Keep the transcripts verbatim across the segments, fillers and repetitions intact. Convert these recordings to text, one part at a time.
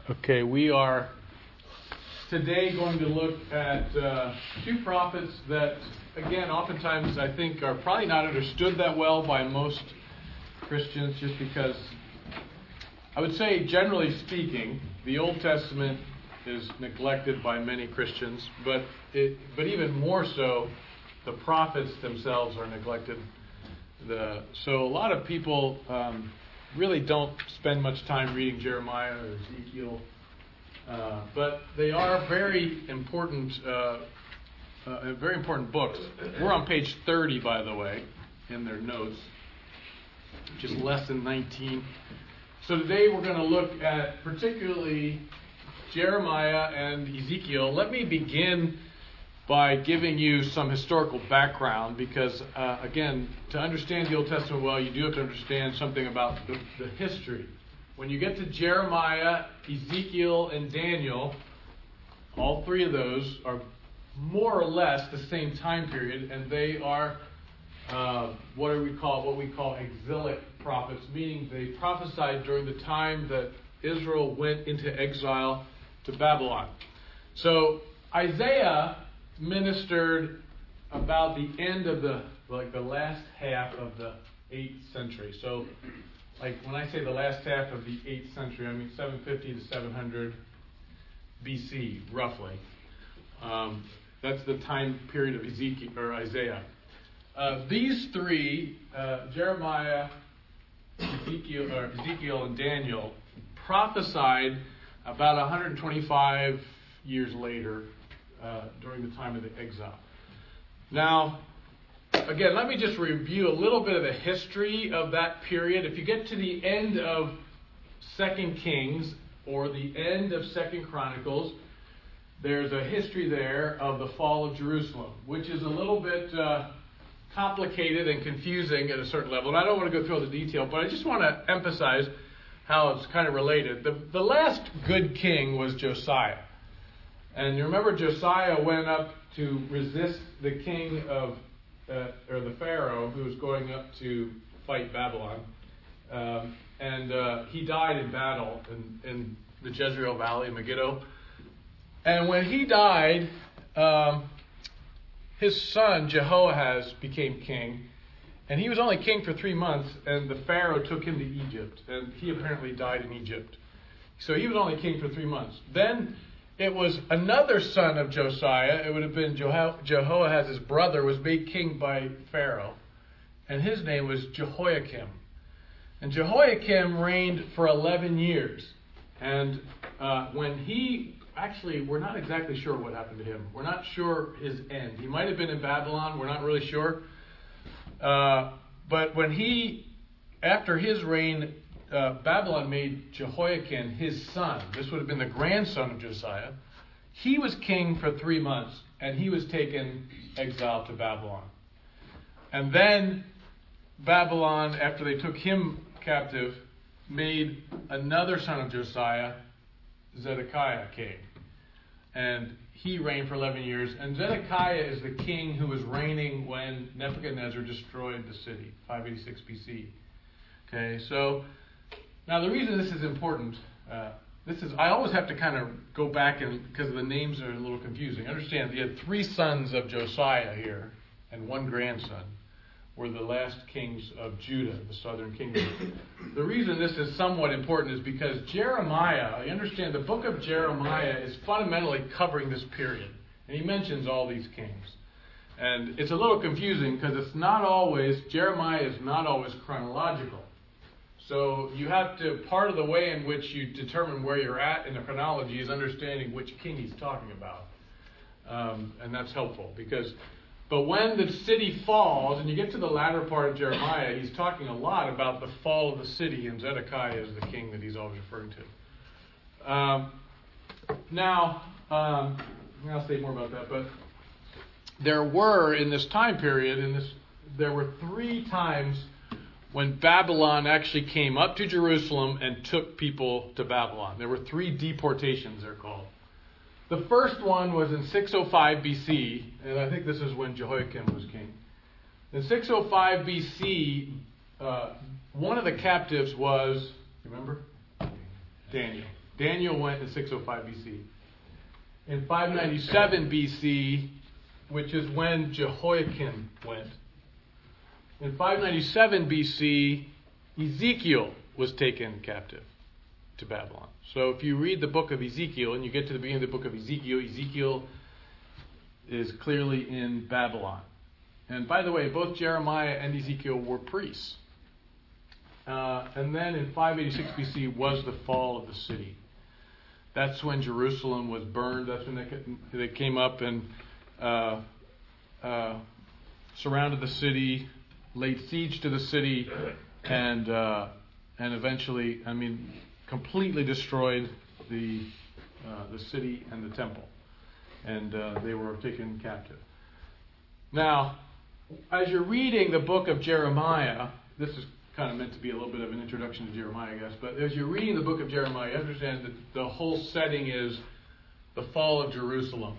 Okay, we are today going to look at uh, two prophets that, again, oftentimes I think are probably not understood that well by most Christians, just because I would say, generally speaking, the Old Testament is neglected by many Christians, but it, but even more so, the prophets themselves are neglected. The, so a lot of people um, really don't spend much time reading Jeremiah or Ezekiel, uh, but they are very important, uh, uh, very important books. We're on page thirty, by the way, in their notes, which is lesson nineteen. So today we're going to look at particularly Jeremiah and Ezekiel. Let me begin by giving you some historical background, because, uh, again, to understand the Old Testament well, you do have to understand something about the, the history. When you get to Jeremiah, Ezekiel, and Daniel, all three of those are more or less the same time period, and they are uh, what are we call what we call exilic prophets, meaning they prophesied during the time that Israel went into exile to Babylon. So Isaiah ministered about the end of the, like the last half of the eighth century. So, like when I say the last half of the eighth century, I mean seven fifty to seven hundred B C, roughly. Um, that's the time period of Ezekiel or Isaiah. Uh, these three, uh, Jeremiah, Ezekiel, or Ezekiel, and Daniel, prophesied about one hundred twenty-five years later. Uh, during the time of the exile. Now, again, let me just review a little bit of the history of that period. If you get to the end of Second Kings or the end of Second Chronicles, there's a history there of the fall of Jerusalem, which is a little bit uh, complicated and confusing at a certain level. And I don't want to go through all the detail, but I just want to emphasize how it's kind of related. The, the last good king was Josiah. And you remember Josiah went up to resist the king of, uh, or the Pharaoh who was going up to fight Babylon. Um, and uh, he died in battle in, in the Jezreel Valley in Megiddo. And when he died, um, his son Jehoahaz became king. And he was only king for three months, and the Pharaoh took him to Egypt. And he apparently died in Egypt. So he was only king for three months. Then it was another son of Josiah. It would have been Jeho- Jehoahaz's brother, was made king by Pharaoh. And his name was Jehoiakim. And Jehoiakim reigned for eleven years. And uh, when he, actually, we're not exactly sure what happened to him. We're not sure his end. He might have been in Babylon. We're not really sure. Uh, but when he, after his reign, Uh, Babylon made Jehoiakim his son. This would have been the grandson of Josiah. He was king for three months, and he was taken exiled to Babylon. And then Babylon, after they took him captive, made another son of Josiah, Zedekiah, king. And he reigned for eleven years. And Zedekiah is the king who was reigning when Nebuchadnezzar destroyed the city, five eighty-six B C. Okay, so now, the reason this is important, uh, this is I always have to kind of go back, and because the names are a little confusing. Understand, you had three sons of Josiah here, and one grandson were the last kings of Judah, the southern kingdom. The reason this is somewhat important is because Jeremiah, I understand the book of Jeremiah is fundamentally covering this period, and he mentions all these kings. And it's a little confusing because it's not always, Jeremiah is not always chronological. So you have to, part of the way in which you determine where you're at in the chronology is understanding which king he's talking about. Um, and that's helpful because, but when the city falls, and you get to the latter part of Jeremiah, he's talking a lot about the fall of the city, and Zedekiah is the king that he's always referring to. Um, now, um, I'll say more about that, but there were, in this time period, in this, there were three times when Babylon actually came up to Jerusalem and took people to Babylon. There were three deportations, they're called. The first one was in six oh five B C, and I think this is when Jehoiakim was king. In six oh five B C, uh, one of the captives was, remember? Daniel. Daniel went in six oh five B C. In five ninety-seven B C, which is when Jehoiakim went, in five ninety-seven B C, Ezekiel was taken captive to Babylon. So if you read the book of Ezekiel and you get to the beginning of the book of Ezekiel, Ezekiel is clearly in Babylon. And by the way, both Jeremiah and Ezekiel were priests. Uh, and then in five eighty-six B C was the fall of the city. That's when Jerusalem was burned. That's when they, they came up and uh, uh, surrounded the city, laid siege to the city, and uh, and eventually, I mean, completely destroyed the uh, the city and the temple, and uh, they were taken captive. Now, as you're reading the book of Jeremiah, this is kind of meant to be a little bit of an introduction to Jeremiah, I guess, but as you're reading the book of Jeremiah, you understand that the whole setting is the fall of Jerusalem.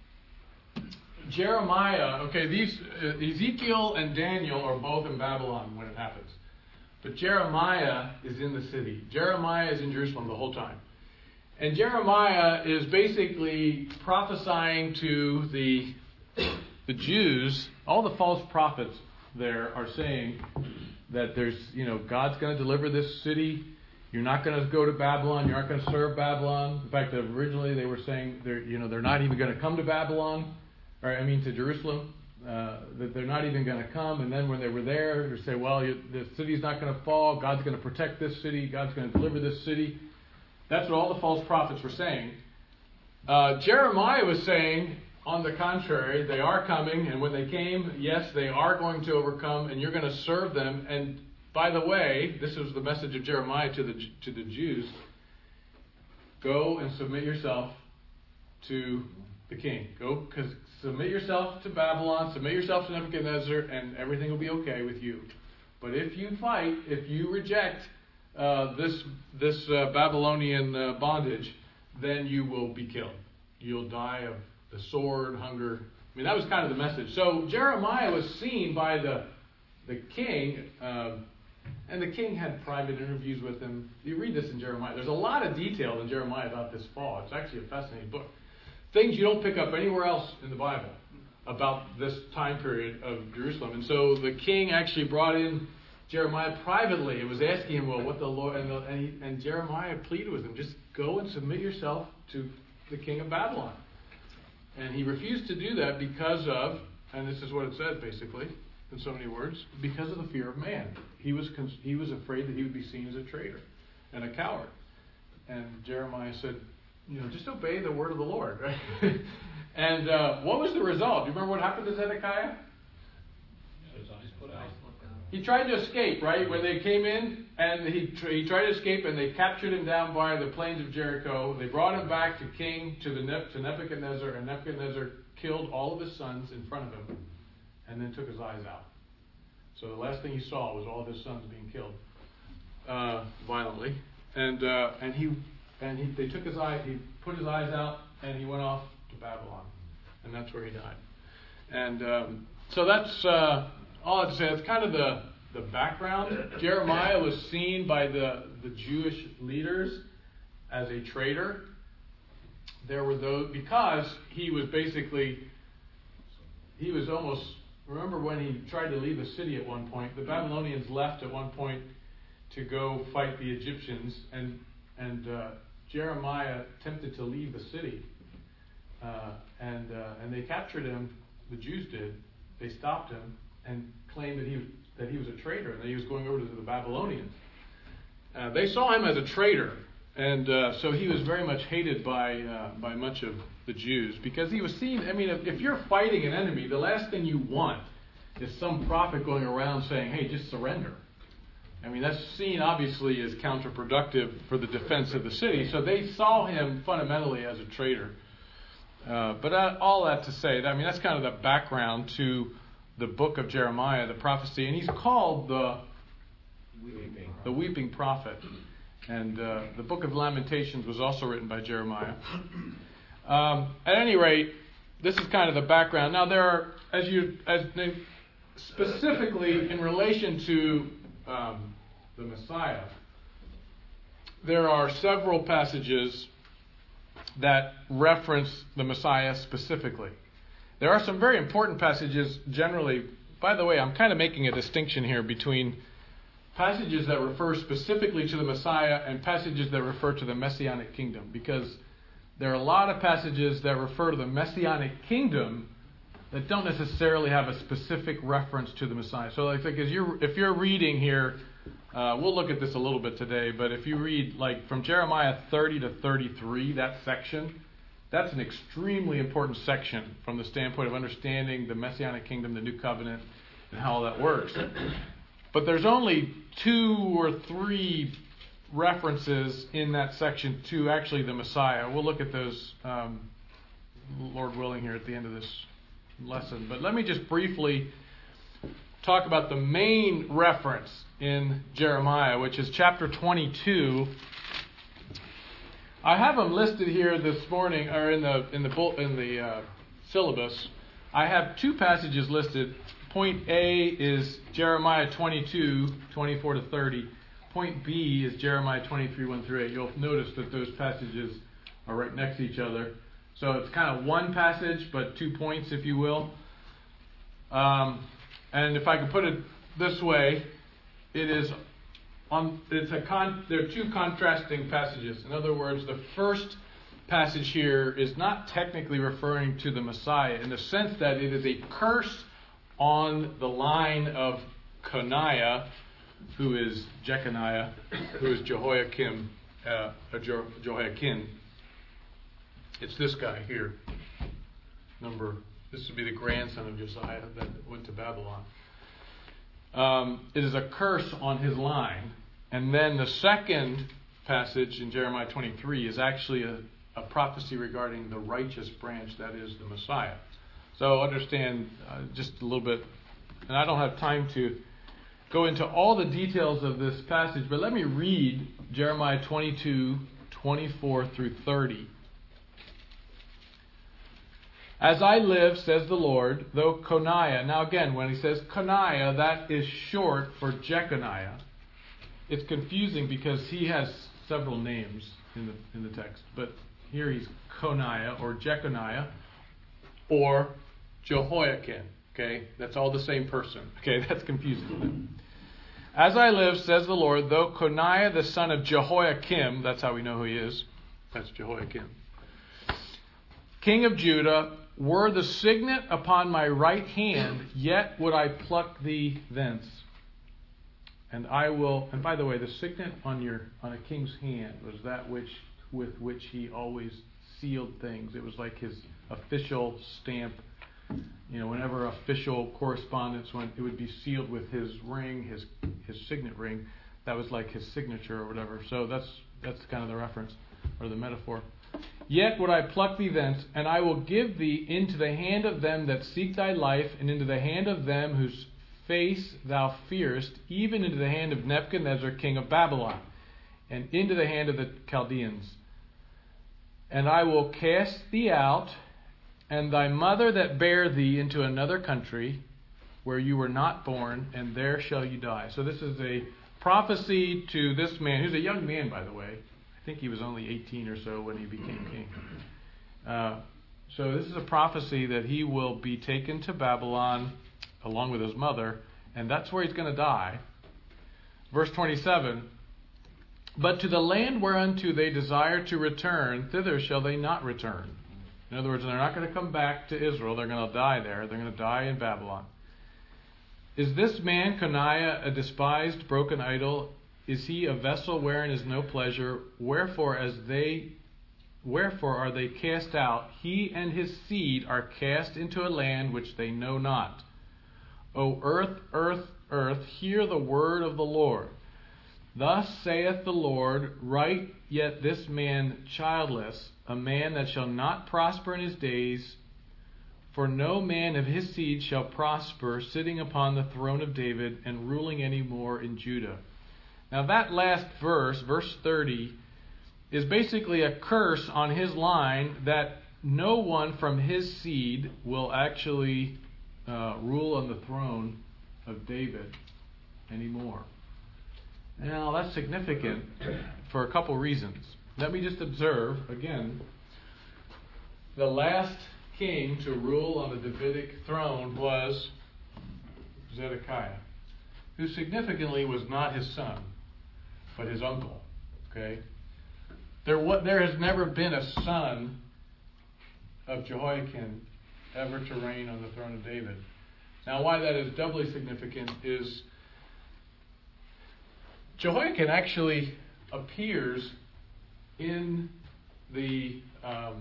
Jeremiah, okay, these uh, Ezekiel and Daniel are both in Babylon when it happens. But Jeremiah is in the city. Jeremiah is in Jerusalem the whole time. And Jeremiah is basically prophesying to the, the Jews. All the false prophets there are saying that there's, you know, God's going to deliver this city. You're not going to go to Babylon. You're not going to serve Babylon. In fact, originally they were saying they're, you know, they're not even going to come to Babylon, or I mean to Jerusalem. Uh, that they're not even going to come. And then when they were there, they say, well, you, the city's not going to fall. God's going to protect this city. God's going to deliver this city. That's what all the false prophets were saying. Uh, Jeremiah was saying, on the contrary, they are coming. And when they came, yes, they are going to overcome. And you're going to serve them. And by the way, this was the message of Jeremiah to the to the Jews. Go and submit yourself to the king. Go, because submit yourself to Babylon, submit yourself to Nebuchadnezzar, and everything will be okay with you. But if you fight, if you reject uh, this this uh, Babylonian uh, bondage, then you will be killed. You'll die of the sword, hunger. I mean, that was kind of the message. So Jeremiah was seen by the the king, uh, and the king had private interviews with him. You read this in Jeremiah. There's a lot of detail in Jeremiah about this fall. It's actually a fascinating book. Things you don't pick up anywhere else in the Bible about this time period of Jerusalem. And so the king actually brought in Jeremiah privately. It was asking him, well, what the Lord, and, the, and, he, and Jeremiah pleaded with him, just go and submit yourself to the king of Babylon. And he refused to do that because of, and this is what it says basically, in so many words, because of the fear of man. He was he was afraid that he would be seen as a traitor and a coward. And Jeremiah said, you know, just obey the word of the Lord, right? And uh, what was the result? Do you remember what happened to Zedekiah? He tried to escape, right? When they came in, and he tr- he tried to escape, and they captured him down by the plains of Jericho. They brought him back to king to the ne- to Nebuchadnezzar, and Nebuchadnezzar killed all of his sons in front of him, and then took his eyes out. So the last thing he saw was all of his sons being killed uh, violently, and uh, and he. And he, they took his eye, he put his eyes out, and he went off to Babylon. And that's where he died. And um, so that's uh, all I have to say. That's kind of the, the background. Jeremiah was seen by the, the Jewish leaders as a traitor. There were those, because he was basically, he was almost, remember when he tried to leave the city at one point, the Babylonians left at one point to go fight the Egyptians, and And uh, Jeremiah attempted to leave the city, uh, and uh, and they captured him. The Jews did. They stopped him and claimed that he was, that he was a traitor and that he was going over to the Babylonians. Uh, they saw him as a traitor, and uh, so he was very much hated by uh, by much of the Jews because he was seen. I mean, if, if you're fighting an enemy, the last thing you want is some prophet going around saying, "Hey, just surrender." I mean, that's seen obviously as counterproductive for the defense of the city. So they saw him fundamentally as a traitor. Uh, but uh, all that to say, that, I mean, that's kind of the background to the book of Jeremiah, the prophecy. And he's called the Weeping, the weeping prophet. And uh, the book of Lamentations was also written by Jeremiah. Um, at any rate, this is kind of the background. Now, there are, as you, as specifically in relation to Um, the Messiah, there are several passages that reference the Messiah specifically. There are some very important passages generally. By the way, I'm kind of making a distinction here between passages that refer specifically to the Messiah and passages that refer to the Messianic kingdom, because there are a lot of passages that refer to the Messianic kingdom that don't necessarily have a specific reference to the Messiah. So I think as you're, if you're reading here, uh, we'll look at this a little bit today, but if you read like from Jeremiah thirty to thirty-three, that section, that's an extremely important section from the standpoint of understanding the Messianic kingdom, the new covenant, and how all that works. But there's only two or three references in that section to actually the Messiah. We'll look at those, um, Lord willing, here at the end of this lesson. But let me just briefly talk about the main reference in Jeremiah, which is chapter twenty-two. I have them listed here this morning, or in the in the in the uh, syllabus. I have two passages listed. Point A is Jeremiah twenty-two, twenty-four to thirty. Point B is Jeremiah twenty-three, one through eight. You'll notice that those passages are right next to each other. So it's kind of one passage, but two points, if you will. Um, and if I could put it this way, it is on. It's a con. There are two contrasting passages. In other words, the first passage here is not technically referring to the Messiah in the sense that it is a curse on the line of Coniah, who is Jeconiah, who is Jehoiakim, uh, Je- Jehoiakim. It's this guy here. Number, this would be the grandson of Josiah that went to Babylon. Um, it is a curse on his line. And then the second passage in Jeremiah twenty-three is actually a, a prophecy regarding the righteous branch, that is the Messiah. So understand uh, just a little bit, and I don't have time to go into all the details of this passage, but let me read Jeremiah twenty-two, twenty-four through thirty. As I live, says the Lord, though Coniah, now again, when he says Coniah, that is short for Jeconiah. It's confusing because he has several names in the in the text, but here he's Coniah or Jeconiah or Jehoiakim. Okay, that's all the same person. Okay, that's confusing. As I live, says the Lord, though Coniah the son of Jehoiakim, that's how we know who he is, that's Jehoiakim, king of Judah, were the signet upon my right hand, yet would I pluck thee thence. And I will, and by the way, the signet on your on a king's hand was that which with which he always sealed things. It was like his official stamp. You know, whenever official correspondence went, it would be sealed with his ring, his his signet ring. That was like his signature or whatever. So that's that's kind of the reference or the metaphor. Yet would I pluck thee thence, and I will give thee into the hand of them that seek thy life, and into the hand of them whose face thou fearest, even into the hand of Nebuchadnezzar king of Babylon, and into the hand of the Chaldeans. And I will cast thee out, and thy mother that bare thee, into another country, where you were not born, and there shall you die. So this is a prophecy to this man, who's a young man, by the way. I think he was only eighteen or so when he became king. Uh, so this is a prophecy that he will be taken to Babylon along with his mother, and that's where he's going to die. Verse twenty-seven, but to the land whereunto they desire to return, thither shall they not return. In other words, they're not going to come back to Israel. They're going to die there. They're going to die in Babylon. Is this man, Coniah, a despised, broken idol? Is he a vessel wherein is no pleasure? Wherefore, as they, wherefore are they cast out? He and his seed are cast into a land which they know not. O earth, earth, earth, hear the word of the Lord. Thus saith the Lord, write yet this man childless, a man that shall not prosper in his days, for no man of his seed shall prosper, sitting upon the throne of David and ruling any more in Judah. Now that last verse, verse thirty, is basically a curse on his line that no one from his seed will actually uh, rule on the throne of David anymore. Now, that's significant for a couple reasons. Let me just observe, again, the last king to rule on the Davidic throne was Zedekiah, who significantly was not his son, but his uncle. Okay? There, what, there has never been a son of Jehoiakim ever to reign on the throne of David. Now, why that is doubly significant is Jehoiakim actually appears in the um,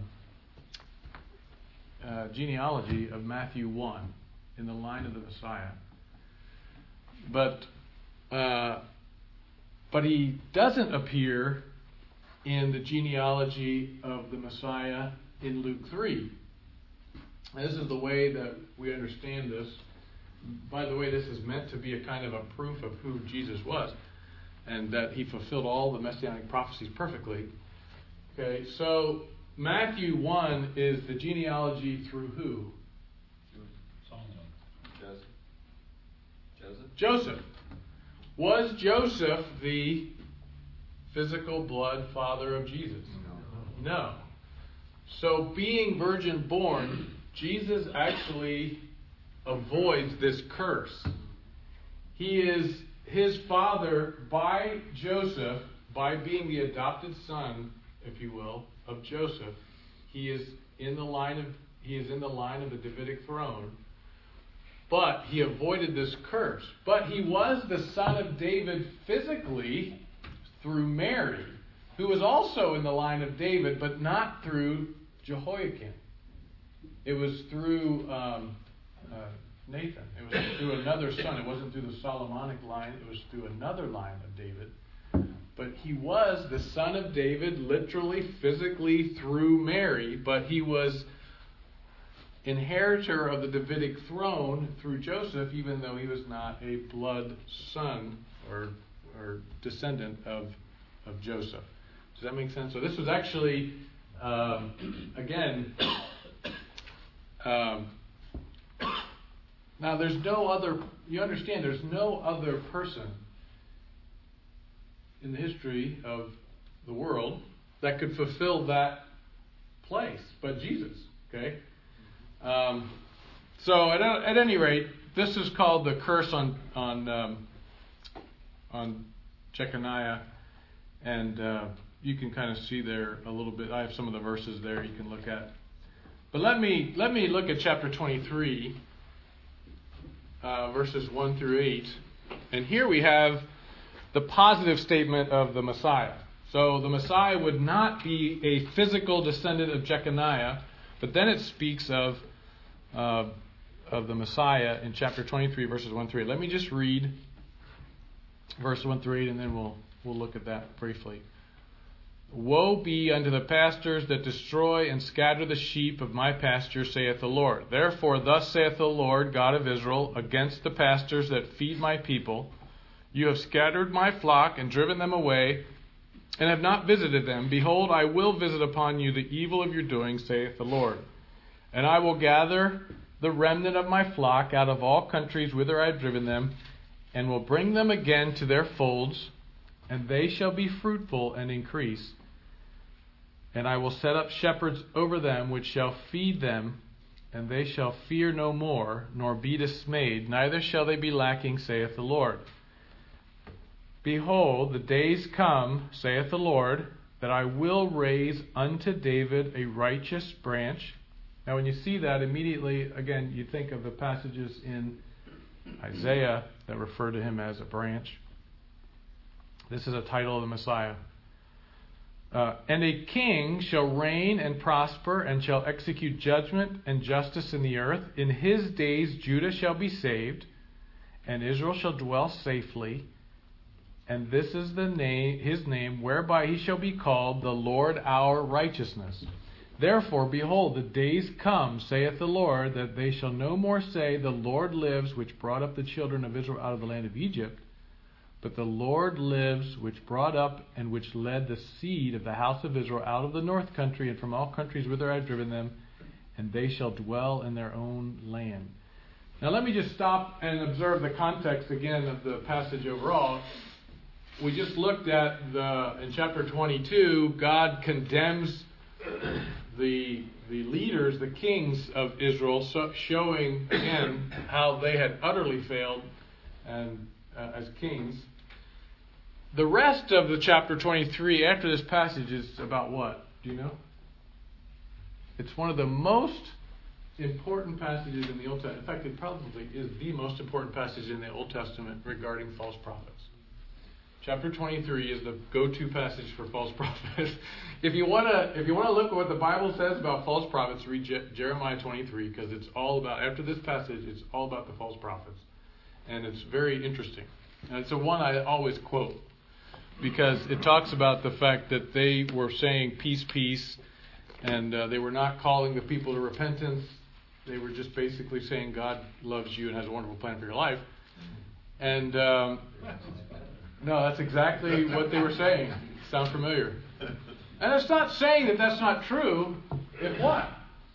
uh, genealogy of Matthew one, in the line of the Messiah. But uh, but he doesn't appear in the genealogy of the Messiah in Luke three. And this is the way that we understand this. By the way, this is meant to be a kind of a proof of who Jesus was, and that he fulfilled all the messianic prophecies perfectly. Okay, so Matthew one is the genealogy through who? Joseph. Joseph. Joseph. Was Joseph the physical blood father of Jesus? No. No. So being virgin born, Jesus actually avoids this curse. He is his father by Joseph, by being the adopted son, if you will, of Joseph. He is in the line of he is in the line of the Davidic throne. But he avoided this curse. But he was the son of David physically through Mary, who was also in the line of David, but not through Jehoiakim. It was through um, uh, Nathan. It was through another son. It wasn't through the Solomonic line. It was through another line of David. But he was the son of David, literally, physically through Mary, but he was inheritor of the Davidic throne through Joseph, even though he was not a blood son or or descendant of of Joseph. Does that make sense? So this was actually, um, again, um, now there's no other, you understand, there's no other person in the history of the world that could fulfill that place but Jesus. Okay? Um, so at, at any rate, this is called the curse on on um, on Jeconiah, and uh, you can kind of see there a little bit. I have some of the verses there you can look at. But let me let me look at chapter twenty-three, uh, verses one through eight, and here we have the positive statement of the Messiah. So the Messiah would not be a physical descendant of Jeconiah, but then it speaks of uh, of the Messiah in chapter twenty-three, verses one through eight. Let me just read verse one through eight, and then we'll we'll look at that briefly. Woe be unto the pastors that destroy and scatter the sheep of my pasture, saith the Lord. Therefore thus saith the Lord God of Israel against the pastors that feed my people. You have scattered my flock and driven them away, and have not visited them. Behold, I will visit upon you the evil of your doing, saith the Lord. And I will gather the remnant of my flock out of all countries whither I have driven them, and will bring them again to their folds, and they shall be fruitful and increase. And I will set up shepherds over them, which shall feed them, and they shall fear no more, nor be dismayed, neither shall they be lacking, saith the Lord. Behold, the days come, saith the Lord, that I will raise unto David a righteous branch. Now when you see that, immediately, again, you think of the passages in Isaiah that refer to him as a branch. This is a title of the Messiah. Uh, and a king shall reign and prosper, and shall execute judgment and justice in the earth. In his days Judah shall be saved, and Israel shall dwell safely. And this is the name, his name, whereby he shall be called the Lord our righteousness. Therefore, behold, the days come, saith the Lord, that they shall no more say, the Lord lives, which brought up the children of Israel out of the land of Egypt. But the Lord lives, which brought up and which led the seed of the house of Israel out of the north country and from all countries whither I have driven them, and they shall dwell in their own land. Now let me just stop and observe the context again of the passage overall. we just looked at the in chapter twenty-two, God condemns the the leaders, the kings of Israel, so showing again how they had utterly failed and uh, as kings. The rest of the chapter twenty-three after this passage is about what? Do you know? It's one of the most important passages in the Old Testament. In fact, it probably is the most important passage in the Old Testament regarding false prophets. Chapter twenty-three is the go-to passage for false prophets. If you want to, if you want to look at what the Bible says about false prophets, read Je- Jeremiah twenty-three, because it's all about. After this passage, it's all about the false prophets, and it's very interesting. And it's the one I always quote because it talks about the fact that they were saying peace, peace, and uh, they were not calling the people to repentance. They were just basically saying God loves you and has a wonderful plan for your life. And um, no, that's exactly what they were saying. Sound familiar? And it's not saying that that's not true. If what?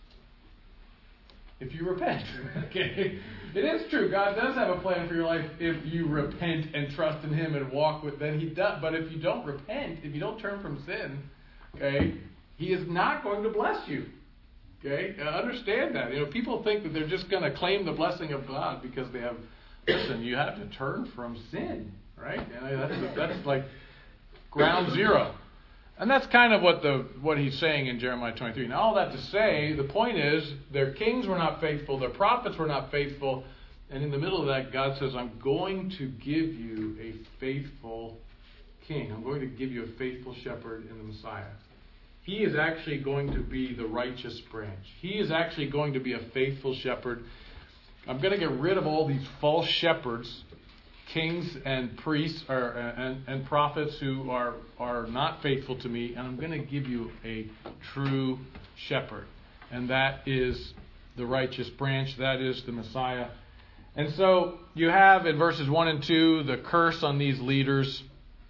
If you repent. Okay? It is true. God does have a plan for your life if you repent and trust in Him and walk with. Then He does. But if you don't repent, if you don't turn from sin, okay, He is not going to bless you. Okay, uh, understand that. You know, people think that they're just going to claim the blessing of God because they have. Listen, you have to turn from sin, right? And that's that's like ground zero, and that's kind of what the what he's saying in Jeremiah twenty-three. Now, all that to say, the point is, their kings were not faithful, their prophets were not faithful, and in the middle of that, God says, "I'm going to give you a faithful king. I'm going to give you a faithful shepherd in the Messiah." He is actually going to be the righteous branch. He is actually going to be a faithful shepherd. I'm going to get rid of all these false shepherds, kings and priests or, and, and prophets who are, are not faithful to me, and I'm going to give you a true shepherd. And that is the righteous branch. That is the Messiah. And so you have in verses one and two the curse on these leaders.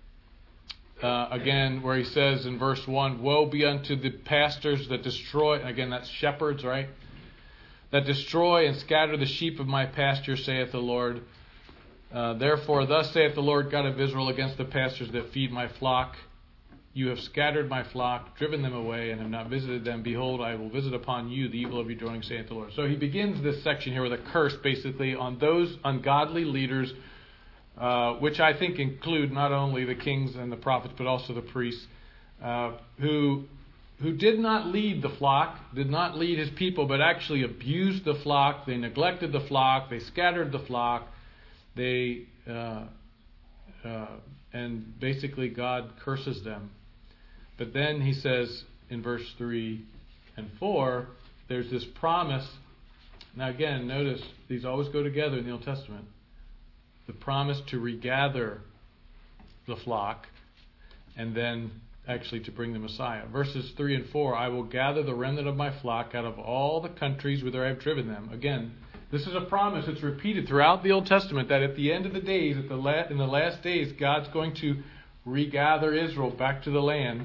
Uh, again, where he says in verse one, "Woe be unto the pastors that destroy," again, that's shepherds, right? "That destroy and scatter the sheep of my pasture, saith the Lord. Uh, therefore, thus saith the Lord God of Israel against the pastors that feed my flock. You have scattered my flock, driven them away, and have not visited them. Behold, I will visit upon you the evil of your doing, saith the Lord." So he begins this section here with a curse, basically, on those ungodly leaders, Uh, which I think include not only the kings and the prophets, but also the priests, uh, who who did not lead the flock, did not lead his people, but actually abused the flock. They neglected the flock. They scattered the flock. They uh, uh, and basically God curses them. But then he says in verse three and four, there's this promise. Now again, notice these always go together in the Old Testament. The promise to regather the flock, and then actually to bring the Messiah. Verses three and four, "I will gather the remnant of my flock out of all the countries whither I have driven them." Again, this is a promise that's repeated throughout the Old Testament, that at the end of the days, at the la- in the last days, God's going to regather Israel back to the land.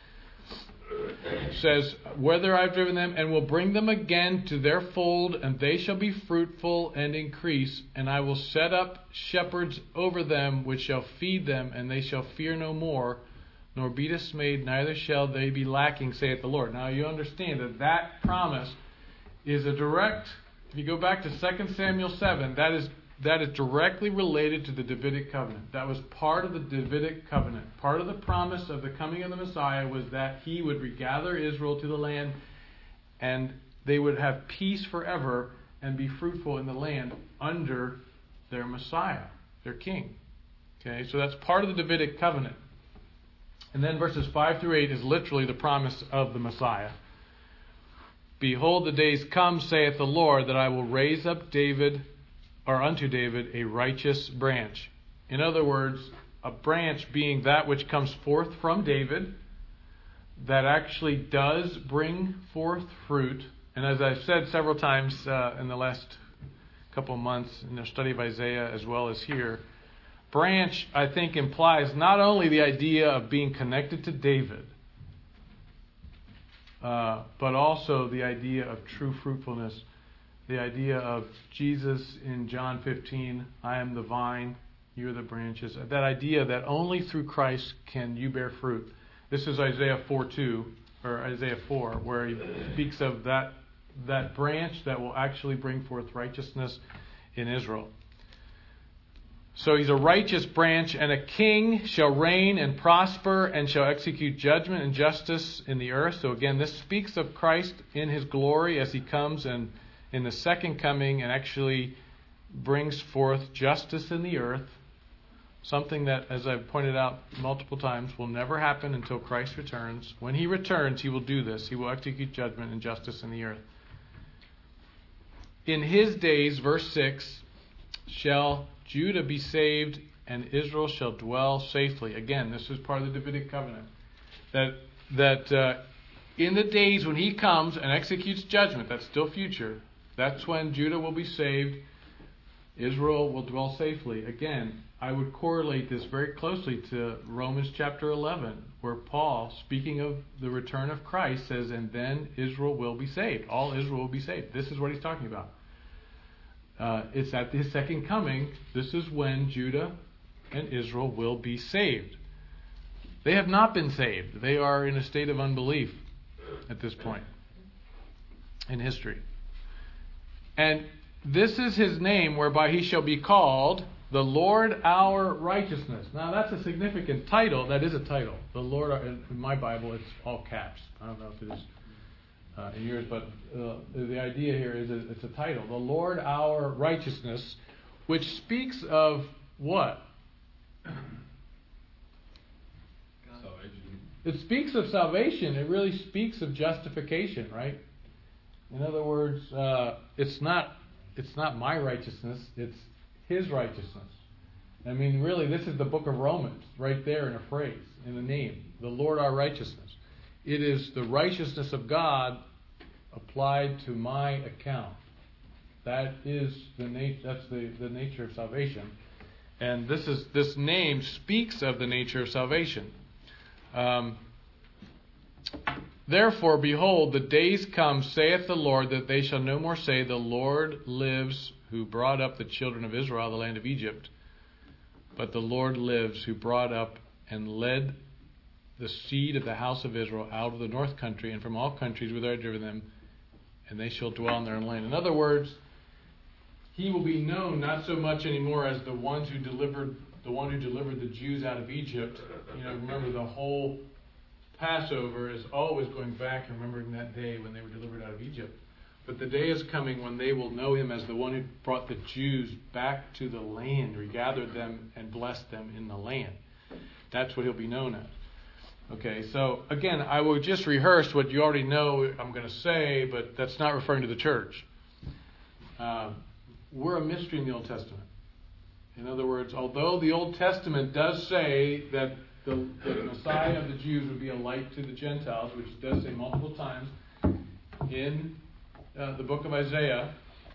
It says, "Whether I've driven them, and will bring them again to their fold, and they shall be fruitful and increase, and I will set up shepherds over them, which shall feed them, and they shall fear no more, nor be dismayed, neither shall they be lacking, saith the Lord." Now you understand that that promise is a direct, if you go back to Second Samuel seven, that is that is directly related to the Davidic covenant. That was part of the Davidic covenant. Part of the promise of the coming of the Messiah was that he would regather Israel to the land, and they would have peace forever and be fruitful in the land under their Messiah, their king. Okay, so that's part of the Davidic covenant. And then verses five through eight is literally the promise of the Messiah. "Behold, the days come, saith the Lord, that I will raise up David, or unto David, a righteous branch." In other words, a branch being that which comes forth from David, that actually does bring forth fruit. And as I've said several times uh, in the last couple of months in the study of Isaiah as well as here, branch, I think, implies not only the idea of being connected to David, uh, but also the idea of true fruitfulness. The idea of Jesus in John fifteen, "I am the vine, you're the branches. That idea that only through Christ can you bear fruit. This is Isaiah four two, or Isaiah four, where he speaks of that that branch that will actually bring forth righteousness in Israel. So he's a righteous branch, and a king shall reign and prosper and shall execute judgment and justice in the earth. So again, this speaks of Christ in his glory as he comes and in the second coming and actually brings forth justice in the earth. Something that, as I've pointed out multiple times, will never happen until Christ returns. When he returns, he will do this. He will execute judgment and justice in the earth. In his days, verse six, shall Judah be saved and Israel shall dwell safely. Again, this is part of the Davidic covenant. That, that uh, in the days when he comes and executes judgment, that's still future, that's when Judah will be saved, Israel will dwell safely. Again, I would correlate this very closely to Romans chapter eleven, where Paul, speaking of the return of Christ, says, and then Israel will be saved. All Israel will be saved. This is what he's talking about. Uh, it's at his second coming. This is when Judah and Israel will be saved. They have not been saved. They are in a state of unbelief at this point in history. And this is his name whereby he shall be called the Lord our righteousness. Now that's a significant title. That is a title. The Lord, in my Bible, it's all caps. I don't know if it is uh, in yours, but uh, the idea here is it's a title. The Lord our righteousness, which speaks of what? Salvation. It speaks of salvation. It really speaks of justification, right? In other words, uh, it's not it's not my righteousness. It's his righteousness. I mean, really, this is the book of Romans, right there in a phrase, in a name. The Lord our righteousness. It is the righteousness of God applied to my account. That is the nat- That's the, the nature of salvation. And this is this name speaks of the nature of salvation. Um, Therefore, behold, the days come, saith the Lord, that they shall no more say, the Lord lives, who brought up the children of Israel out of the land of Egypt. But the Lord lives, who brought up and led the seed of the house of Israel out of the north country and from all countries whither I had driven them, and they shall dwell in their own land. In other words, he will be known not so much anymore as the ones who delivered the one who delivered the Jews out of Egypt. You know, remember the whole Passover is always going back and remembering that day when they were delivered out of Egypt. But the day is coming when they will know him as the one who brought the Jews back to the land, regathered them and blessed them in the land. That's what he'll be known as. Okay, so again, I will just rehearse what you already know I'm going to say, but that's not referring to the church. Uh, we're a mystery in the Old Testament. In other words, although the Old Testament does say that the, the Messiah of the Jews would be a light to the Gentiles, which it does say multiple times in uh, the book of Isaiah,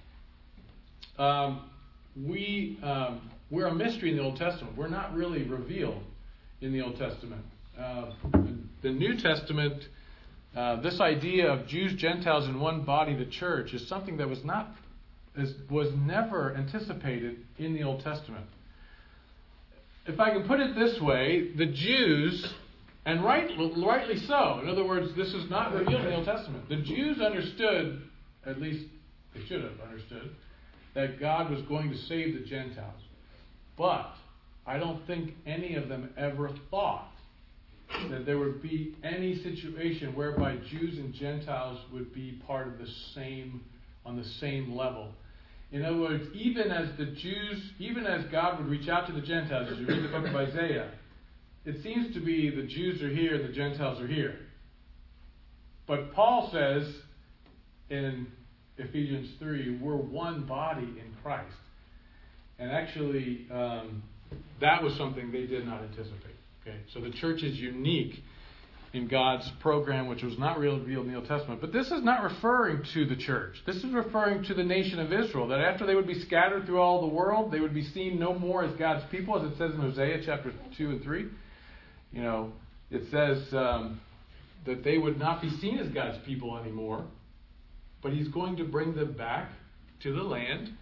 um, we, um, we're a mystery in the Old Testament. We're not really revealed in the Old Testament. Uh, the New Testament, uh, this idea of Jews, Gentiles in one body, the church, is something that was not, is, was never anticipated in the Old Testament. If I can put it this way, the Jews, and right, rightly so, in other words, this is not revealed in the Old Testament. The Jews understood, at least they should have understood, that God was going to save the Gentiles. But I don't think any of them ever thought that there would be any situation whereby Jews and Gentiles would be part of the same, on the same level. In other words, even as the Jews, even as God would reach out to the Gentiles, as you read the book of Isaiah, it seems to be the Jews are here and the Gentiles are here. But Paul says in Ephesians three, we're one body in Christ. And actually, um, that was something they did not anticipate. Okay, so the church is unique in God's program, which was not revealed in the Old Testament. But this is not referring to the church. This is referring to the nation of Israel, that after they would be scattered through all the world, they would be seen no more as God's people, as it says in Hosea chapter two and three. You know, it says um, that they would not be seen as God's people anymore, but He's going to bring them back to the land,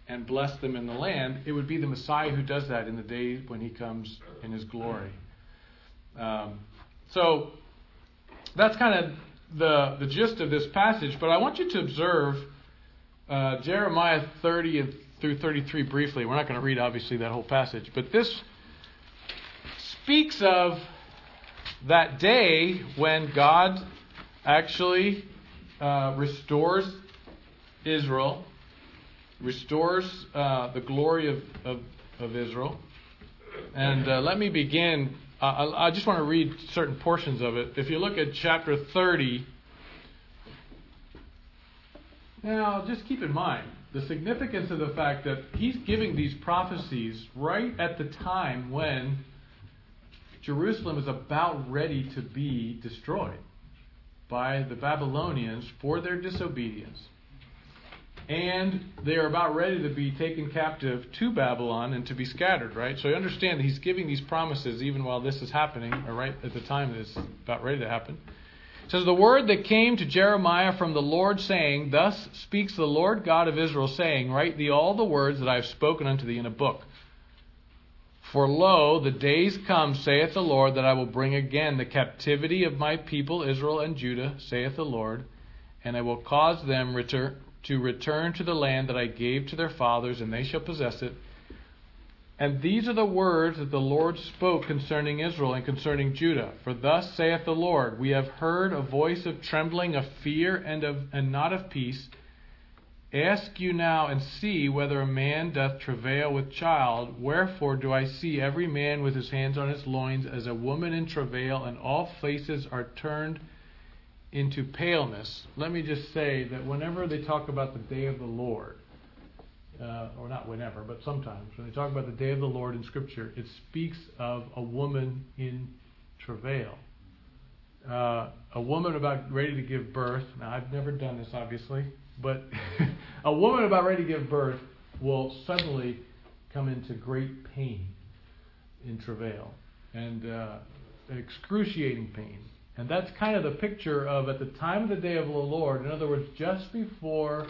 and bless them in the land. It would be the Messiah who does that in the day when he comes in his glory. Um, so that's kind of the, the gist of this passage. But I want you to observe uh, Jeremiah thirty through thirty-three briefly. We're not going to read, obviously, that whole passage. But this speaks of that day when God actually uh, restores Israel, restores uh, the glory of, of, of Israel. And uh, let me begin. Uh, I, I just want to read certain portions of it. If you look at chapter thirty, now just keep in mind the significance of the fact that he's giving these prophecies right at the time when Jerusalem is about ready to be destroyed by the Babylonians for their disobedience. And they are about ready to be taken captive to Babylon and to be scattered, right? So you understand that he's giving these promises even while this is happening, or right at the time that it's about ready to happen. It says, the word that came to Jeremiah from the Lord, saying, thus speaks the Lord God of Israel, saying, write thee all the words that I have spoken unto thee in a book. For lo, the days come, saith the Lord, that I will bring again the captivity of my people Israel and Judah, saith the Lord, and I will cause them return to return to the land that I gave to their fathers, and they shall possess it. And these are the words that the Lord spoke concerning Israel and concerning Judah. For thus saith the Lord, we have heard a voice of trembling, of fear, and of and not of peace. Ask you now and see whether a man doth travail with child. Wherefore do I see every man with his hands on his loins, as a woman in travail, and all faces are turned into paleness. Let me just say that whenever they talk about the day of the Lord, uh, or not whenever, but sometimes, when they talk about the day of the Lord in Scripture, it speaks of a woman in travail. Uh, a woman about ready to give birth. Now, I've never done this, obviously, but a woman about ready to give birth will suddenly come into great pain in travail, and uh, excruciating pain. And that's kind of the picture of at the time of the day of the Lord. In other words, just before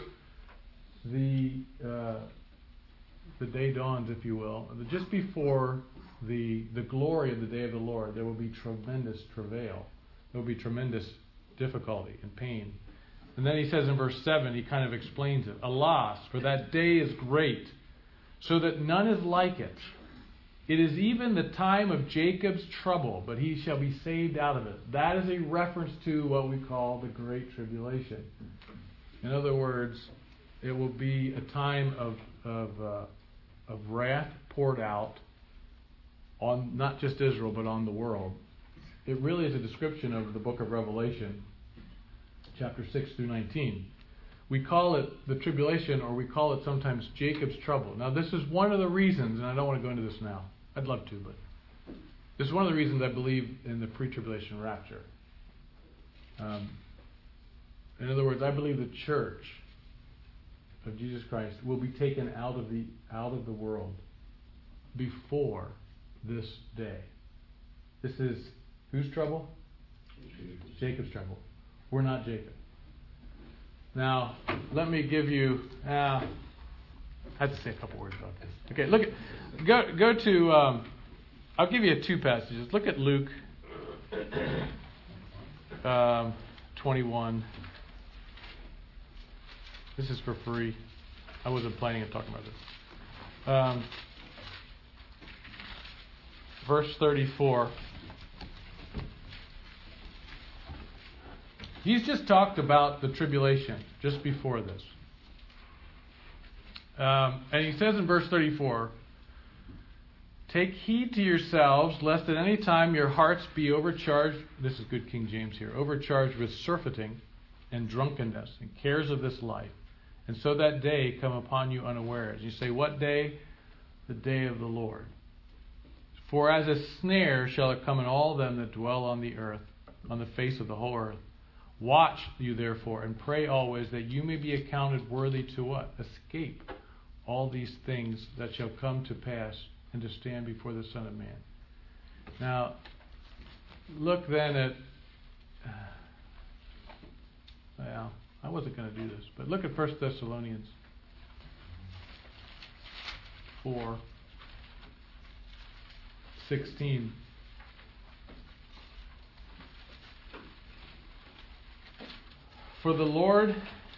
the uh, the day dawns, if you will, just before the the glory of the day of the Lord, there will be tremendous travail. There will be tremendous difficulty and pain. And then he says in verse seven, he kind of explains it. Alas, for that day is great, so that none is like it. It is even the time of Jacob's trouble, but he shall be saved out of it. That is a reference to what we call the Great Tribulation. In other words, it will be a time of of, uh, of wrath poured out on not just Israel, but on the world. It really is a description of the book of Revelation, chapter six through nineteen. We call it the tribulation, or we call it sometimes Jacob's trouble. Now, this is one of the reasons, and I don't want to go into this now. I'd love to, but this is one of the reasons I believe in the pre-tribulation rapture. Um, in other words, I believe the church of Jesus Christ will be taken out of the out of the world before this day. This is whose trouble? Jacob's, Jacob's trouble. We're not Jacob. Now, let me give you. Uh, I have to say a couple words about this. Okay, look at go go to. Um, I'll give you two passages. Look at Luke um, twenty-one. This is for free. I wasn't planning on talking about this. Um, verse thirty-four. He's just talked about the tribulation just before this. Um, and he says in verse thirty-four, take heed to yourselves, lest at any time your hearts be overcharged, this is good King James here, overcharged with surfeiting and drunkenness and cares of this life, and so that day come upon you unawares. You say, what day? The day of the Lord. For as a snare shall it come on all them that dwell on the earth, on the face of the whole earth. Watch you therefore, and pray always, that you may be accounted worthy to what? Escape all these things that shall come to pass, and to stand before the Son of Man. Now, look then at... Uh, well, I wasn't going to do this, but look at First Thessalonians. four sixteen. For the Lord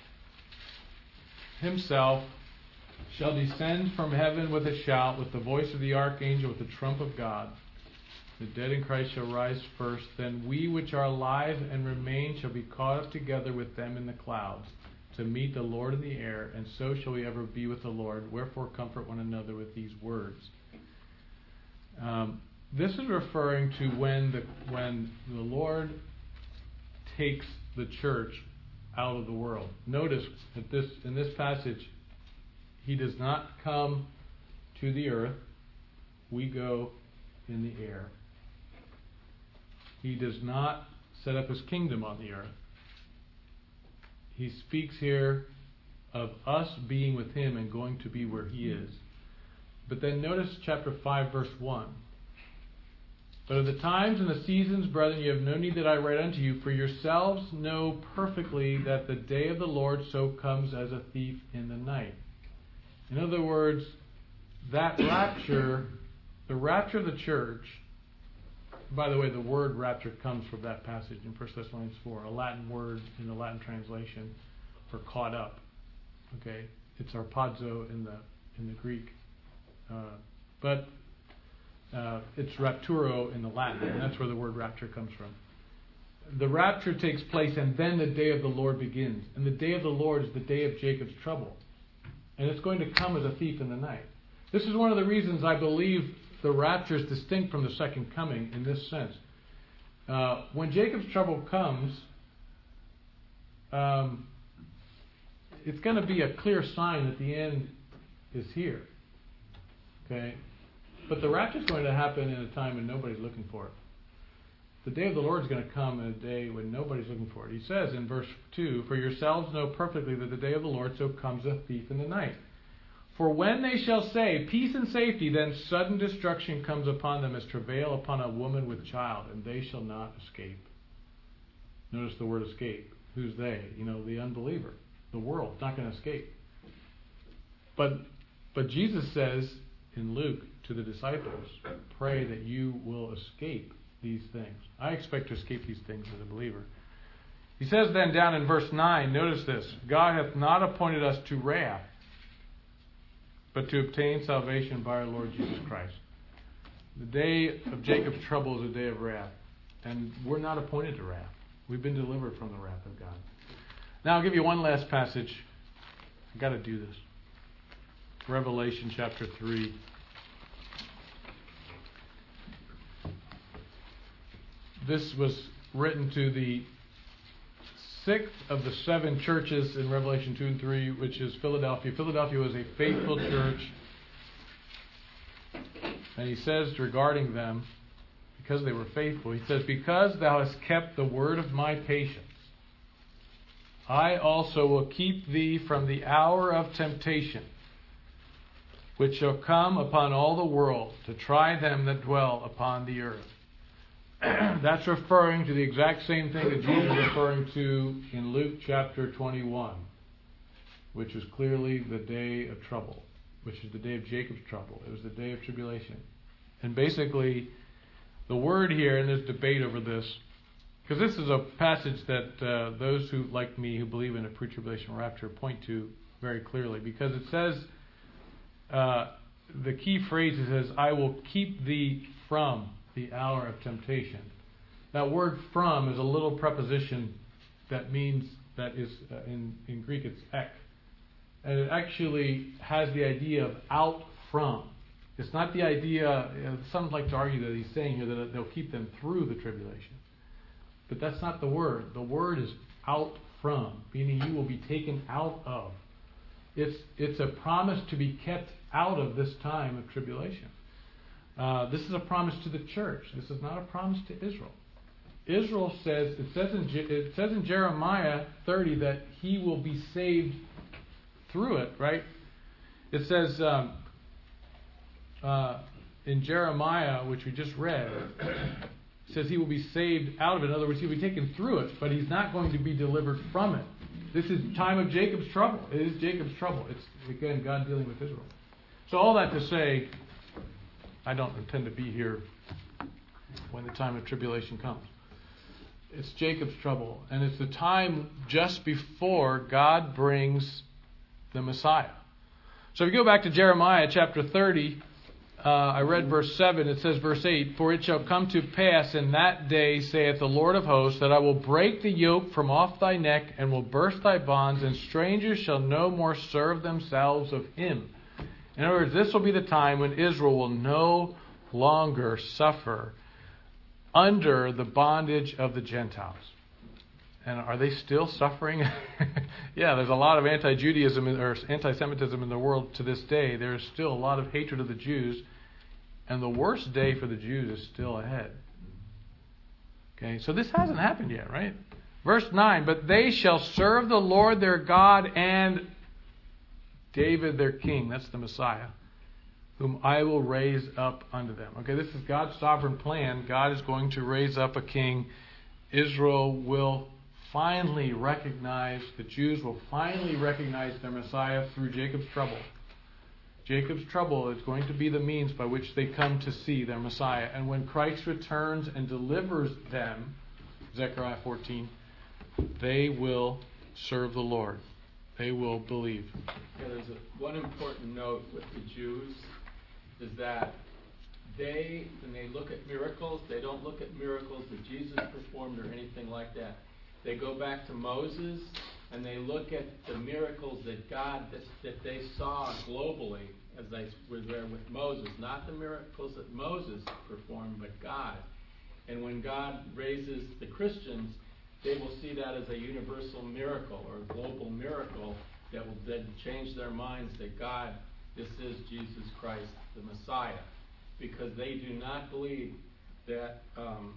himself shall descend from heaven with a shout, with the voice of the archangel, with the trump of God. The dead in Christ shall rise first. Then we which are alive and remain shall be caught up together with them in the clouds, to meet the Lord in the air, and so shall we ever be with the Lord. Wherefore comfort one another with these words. Um, this is referring to when the when the Lord takes the church out of the world. Notice that this in this passage, he does not come to the earth. We go in the air. He does not set up his kingdom on the earth. He speaks here of us being with him and going to be where he is. But then notice chapter five, verse one. But of the times and the seasons, brethren, you have no need that I write unto you, for yourselves know perfectly that the day of the Lord so comes as a thief in the night. In other words, that rapture, the rapture of the church, by the way, the word rapture comes from that passage in First Thessalonians four, a Latin word in the Latin translation for caught up. Okay, it's arpazo in the in the Greek, uh, but uh, it's rapturo in the Latin, and that's where the word rapture comes from. The rapture takes place, and then the day of the Lord begins. And the day of the Lord is the day of Jacob's trouble, and it's going to come as a thief in the night. This is one of the reasons I believe the rapture is distinct from the second coming in this sense. Uh, when Jacob's trouble comes, um, it's going to be a clear sign that the end is here. Okay? But the rapture is going to happen in a time when nobody's looking for it. The day of the Lord is going to come in a day when nobody's looking for it. He says in verse two, for yourselves know perfectly that the day of the Lord so comes a thief in the night. For when they shall say, peace and safety, then sudden destruction comes upon them as travail upon a woman with child, and they shall not escape. Notice the word escape. Who's they? You know, the unbeliever. The world. Not going to escape. But, but Jesus says in Luke to the disciples, pray that you will escape these things. I expect to escape these things as a believer. He says then down in verse nine, notice this, God hath not appointed us to wrath, but to obtain salvation by our Lord Jesus Christ. The day of Jacob's trouble is a day of wrath. And we're not appointed to wrath. We've been delivered from the wrath of God. Now I'll give you one last passage. I've got to do this. Revelation chapter three. This was written to the sixth of the seven churches in Revelation two and three, which is Philadelphia. Philadelphia was a faithful church. And he says regarding them, because they were faithful, he says, because thou hast kept the word of my patience, I also will keep thee from the hour of temptation, which shall come upon all the world to try them that dwell upon the earth. That's referring to the exact same thing that Jesus is referring to in Luke chapter twenty-one, which is clearly the day of trouble, which is the day of Jacob's trouble. It was the day of tribulation. And basically, the word here, and there's debate over this, because this is a passage that uh, those who, like me, who believe in a pre-tribulation rapture, point to very clearly, because it says, uh, the key phrase it says, I will keep thee from the hour of temptation. That word from is a little preposition that means, that is, uh, in, in Greek it's ek. And it actually has the idea of out from. It's not the idea, you know, some like to argue that he's saying here that they'll keep them through the tribulation. But that's not the word. The word is out from, meaning you will be taken out of. It's, it's a promise to be kept out of this time of tribulation. Uh, this is a promise to the church. This is not a promise to Israel. Israel says, it says in, it says in Jeremiah thirty that he will be saved through it, right? It says um, uh, in Jeremiah, which we just read, it says he will be saved out of it. In other words, he'll be taken through it, but he's not going to be delivered from it. This is time of Jacob's trouble. It is Jacob's trouble. It's, again, God dealing with Israel. So all that to say, I don't intend to be here when the time of tribulation comes. It's Jacob's trouble, and it's the time just before God brings the Messiah. So if you go back to Jeremiah chapter thirty, uh, I read verse seven. It says, verse eight, "For it shall come to pass in that day, saith the Lord of hosts, that I will break the yoke from off thy neck, and will burst thy bonds, and strangers shall no more serve themselves of him." In other words, this will be the time when Israel will no longer suffer under the bondage of the Gentiles. And are they still suffering? Yeah, there's a lot of anti-Judaism or anti-Semitism in the world to this day. There's still a lot of hatred of the Jews. And the worst day for the Jews is still ahead. Okay, so this hasn't happened yet, right? Verse nine, "But they shall serve the Lord their God and David their king," that's the Messiah, "whom I will raise up unto them." Okay, this is God's sovereign plan. God is going to raise up a king. Israel will finally recognize, the Jews will finally recognize their Messiah through Jacob's trouble. Jacob's trouble is going to be the means by which they come to see their Messiah. And when Christ returns and delivers them, Zechariah fourteen, they will serve the Lord. They will believe. Yeah, there's a, one important note with the Jews is that they, when they look at miracles, they don't look at miracles that Jesus performed or anything like that. They go back to Moses and they look at the miracles that God, that, that they saw globally as they were there with Moses. Not the miracles that Moses performed, but God. And when God raises the Christians, they will see that as a universal miracle or a global miracle that will then change their minds that God, this is Jesus Christ, the Messiah. Because they do not believe that um,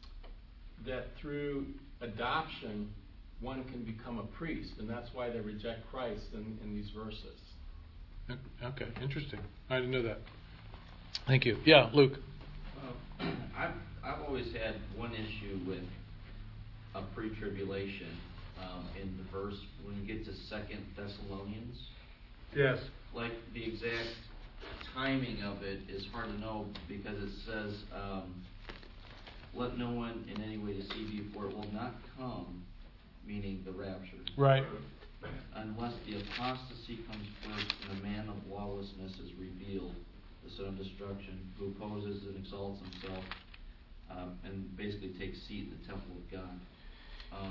that through adoption one can become a priest, and that's why they reject Christ in, in these verses. Okay, interesting. I didn't know that. Thank you. Yeah, Luke. Uh, I've I've always had one issue with a pre-tribulation um, in the verse when you get to Second Thessalonians. Yes. Like the exact timing of it is hard to know because it says, um, "Let no one in any way deceive you, for it will not come," meaning the rapture. Right. "Unless the apostasy comes first and a man of lawlessness is revealed, the son of destruction, who opposes and exalts himself, um, and basically takes seat in the temple of God." Um,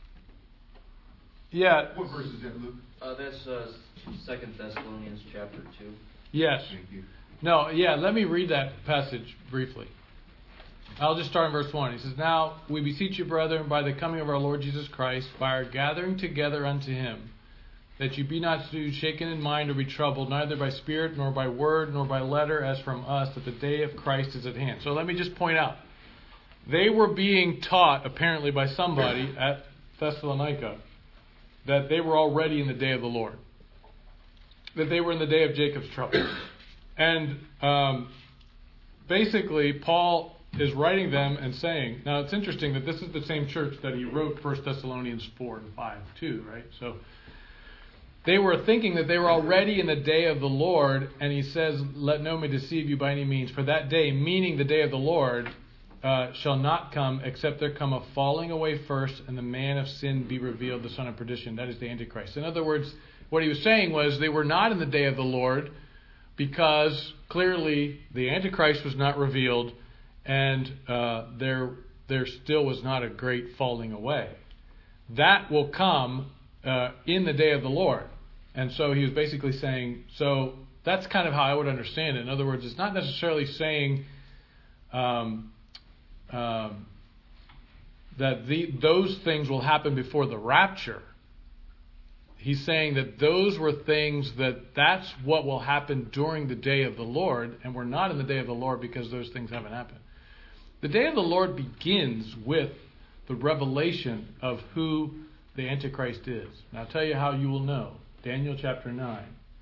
yeah. What verse is that, Luke? uh, that's uh, Second Thessalonians chapter two. Yes. Thank you. No, yeah, let me read that passage briefly. I'll just start in verse one. He says, "Now we beseech you, brethren, by the coming of our Lord Jesus Christ, by our gathering together unto him, that you be not so shaken in mind or be troubled, neither by spirit, nor by word, nor by letter, as from us, that the day of Christ is at hand." So let me just point out, they were being taught, apparently by somebody at Thessalonica, that they were already in the day of the Lord. That they were in the day of Jacob's trouble. And um, basically, Paul is writing them and saying, now it's interesting that this is the same church that he wrote First Thessalonians four and five too, right? So they were thinking that they were already in the day of the Lord, and he says, "Let no man deceive you by any means, for that day," meaning the day of the Lord, uh, "shall not come, except there come a falling away first, and the man of sin be revealed, the son of perdition." That is the Antichrist. In other words, what he was saying was they were not in the day of the Lord because clearly the Antichrist was not revealed, and uh, there there still was not a great falling away. That will come uh, in the day of the Lord. And so he was basically saying, so that's kind of how I would understand it. In other words, it's not necessarily saying um, um, that the, those things will happen before the rapture. He's saying that those were things that that's what will happen during the day of the Lord, and we're not in the day of the Lord because those things haven't happened. The day of the Lord begins with the revelation of who the Antichrist is. And I'll tell you how you will know. Daniel chapter nine.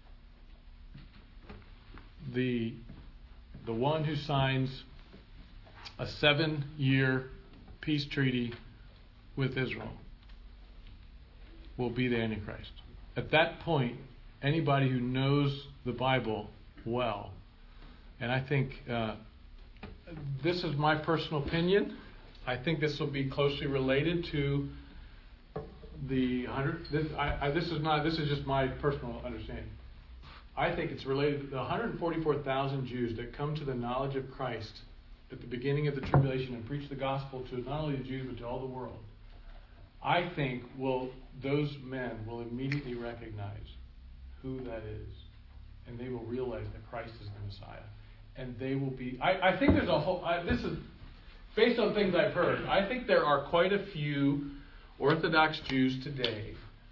The, the one who signs a seven-year peace treaty with Israel will be the Antichrist. At that point, anybody who knows the Bible well. And I think uh, this is my personal opinion. I think this will be closely related to the one hundred. This, I, I, this is not. This is just my personal understanding. I think it's related to the one hundred forty-four thousand Jews that come to the knowledge of Christ at the beginning of the tribulation and preach the gospel to not only the Jews but to all the world. I think will those men will immediately recognize who that is, and they will realize that Christ is the Messiah, and they will be. I, I think there's a whole. I, this is based on things I've heard. I think there are quite a few Orthodox Jews today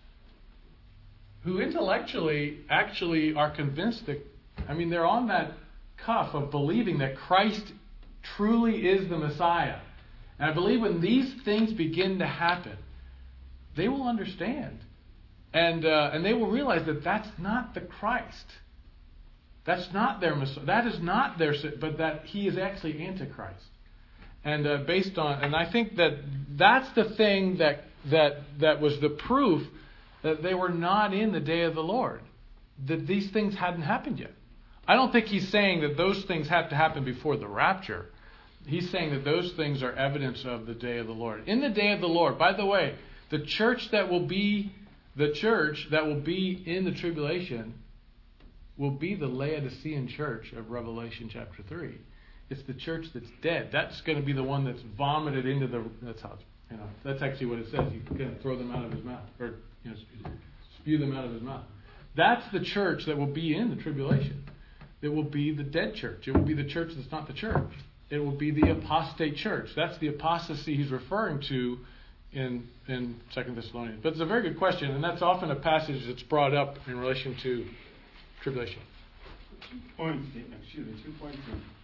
who intellectually actually are convinced that. I mean, they're on that cuff of believing that Christ truly is the Messiah, and I believe when these things begin to happen, they will understand, and uh, and they will realize that that's not the Christ. That's not their Messiah. That is not their, but that he is actually Antichrist. And uh, based on, and I think that that's the thing that that that was the proof that they were not in the day of the Lord. That these things hadn't happened yet. I don't think he's saying that those things have to happen before the rapture. He's saying that those things are evidence of the day of the Lord. In the day of the Lord, by the way, the church that will be the church that will be in the tribulation will be the Laodicean church of Revelation chapter three. It's the church that's dead. That's going to be the one that's vomited into the. That's how. You know. That's actually what it says. He's going to throw them out of his mouth, or you know, spew them out of his mouth. That's the church that will be in the tribulation. It will be the dead church. It will be the church that's not the church. It will be the apostate church. That's the apostasy he's referring to in in Second Thessalonians. But it's a very good question, and that's often a passage that's brought up in relation to tribulation. Two points, excuse me, two points.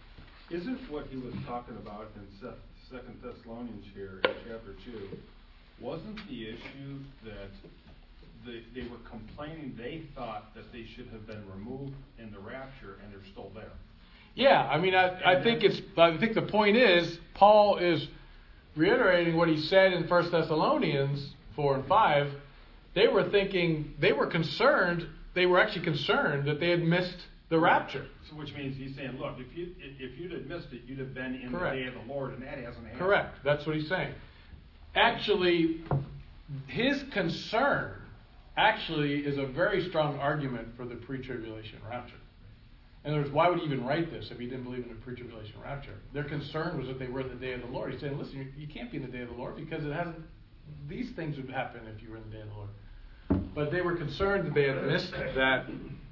Isn't what he was talking about in Second Thessalonians here in chapter two, wasn't the issue that they, they were complaining they thought that they should have been removed in the rapture and they're still there? Yeah, I mean, I, I think it's. I think the point is Paul is reiterating what he said in First Thessalonians four and five. They were thinking, they were concerned. They were actually concerned that they had missed the rapture. So which means he's saying, look, if you if you'd have missed it, you'd have been in Correct. the day of the Lord, and that hasn't happened. Correct. That's what he's saying. Actually, his concern actually is a very strong argument for the pre-tribulation rapture. In other words, why would he even write this if he didn't believe in a pre-tribulation rapture? Their concern was that they were in the day of the Lord. He's saying, listen, you, you can't be in the day of the Lord because it hasn't. These things would happen if you were in the day of the Lord. But they were concerned that they had missed that.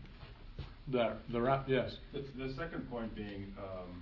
The the rap. Yes. The, the second point being,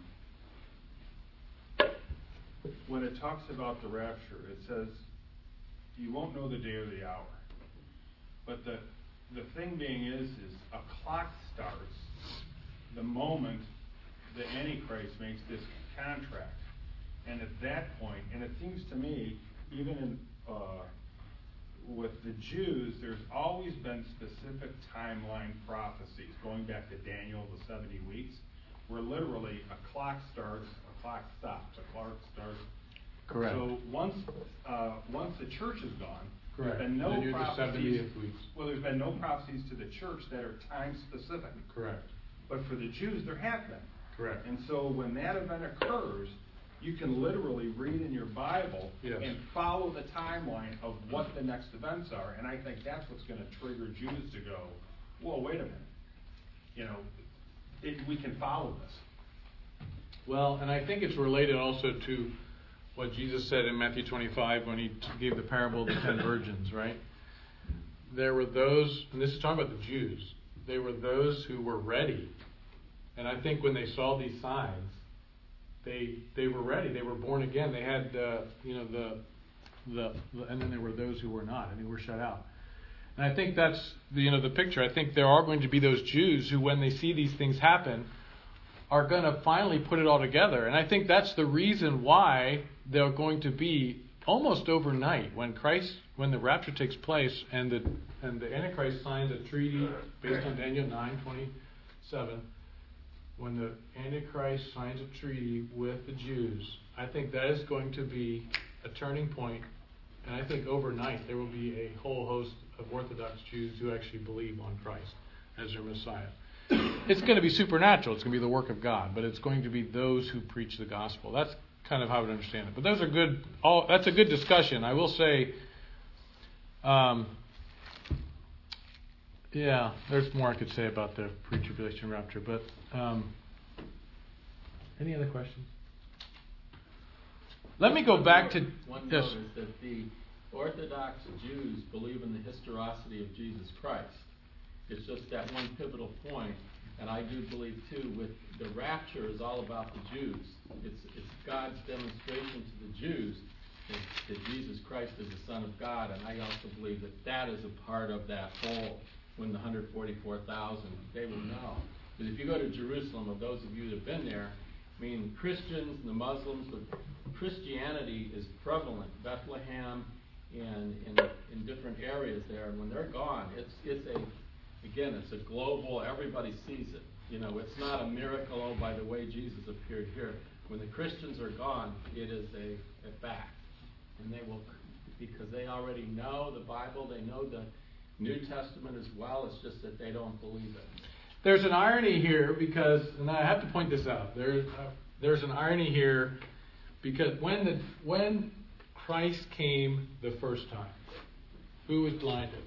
um, when it talks about the rapture, it says you won't know the day or the hour. But the the thing being is, is a clock starts the moment the Antichrist makes this contract, and at that point, and it seems to me, even in uh, with the Jews, there's always been specific timeline prophecies going back to Daniel, the seventy weeks, where literally a clock starts, a clock stops, a clock starts. Correct. So once uh, once the church is gone, Correct. there's been no Then you're the prophecies. seventieth weeks. Well, there's been no prophecies to the church that are time specific. Correct. But for the Jews, there have been. Correct. And so when that event occurs, you can literally read in your Bible Yes. and follow the timeline of what the next events are. And I think that's what's going to trigger Jews to go, well, wait a minute. You know, it, we can follow this. Well, and I think it's related also to what Jesus said in Matthew twenty-five when he gave the parable of the ten virgins, right? There were those, and this is talking about the Jews, they were those who were ready. And I think when they saw these signs, they they were ready. They were born again. They had, uh, you know, the, the the, and then there were those who were not, and they were shut out. And I think that's the, you know, the picture. I think there are going to be those Jews who, when they see these things happen, are going to finally put it all together. And I think that's the reason why they're going to be almost overnight when Christ, when the rapture takes place, and the and the Antichrist signs a treaty based on Daniel nine twenty-seven. When the Antichrist signs a treaty with the Jews, I think that is going to be a turning point. And I think overnight there will be a whole host of Orthodox Jews who actually believe on Christ as their Messiah. it's going to be supernatural. It's going to be the work of God, but it's going to be those who preach the gospel. That's kind of how I would understand it. But those are good. All that's a good discussion. I will say, um, yeah, there's more I could say about the pre-tribulation rapture. But um, any other questions? Let me go back to one yes. note is that the Orthodox Jews believe in the historicity of Jesus Christ. It's just that one pivotal point, and I do believe too, with the rapture is all about the Jews. It's it's God's demonstration to the Jews that, that Jesus Christ is the Son of God, and I also believe that that is a part of that whole. When the one hundred forty-four thousand, they will know. Because if you go to Jerusalem, of those of you that have been there, I mean, Christians and the Muslims, but Christianity is prevalent. Bethlehem and in, in different areas there, and when they're gone, it's it's a again, it's a global. Everybody sees it. You know, it's not a miracle. Oh, by the way, Jesus appeared here. When the Christians are gone, it is a, a fact, and they will because they already know the Bible. They know the New Testament as well. It's just that they don't believe it. There's an irony here because, and I have to point this out. There's uh, there's an irony here because when the when Christ came the first time, who was blinded?